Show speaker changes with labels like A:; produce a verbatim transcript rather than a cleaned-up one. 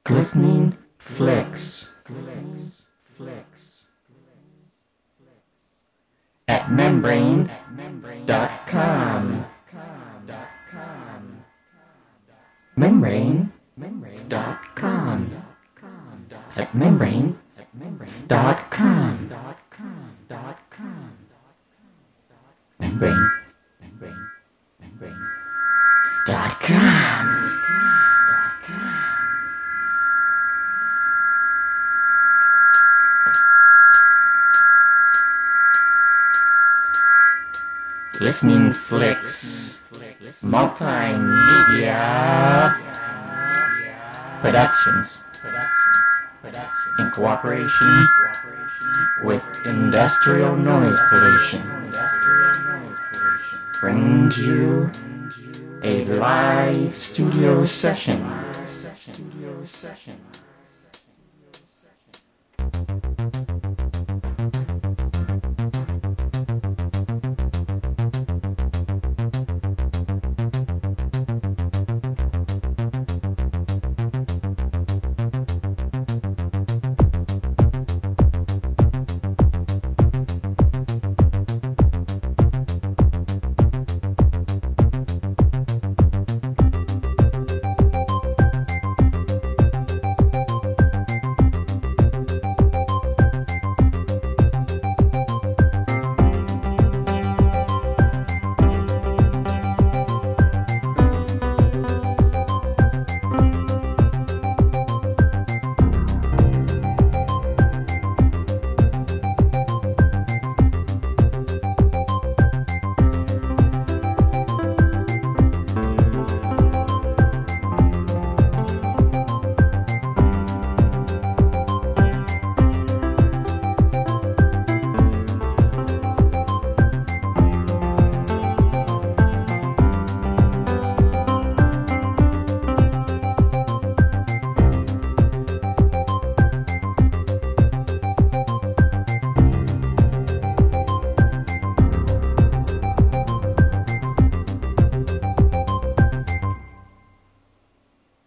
A: Glistening Flicks. At membrane dot com. Membrane dot com. At membrane dot com. Membrane dot com. Listening Flicks Multimedia Productions in cooperation with Industrial Noise Pollution brings you a live studio session.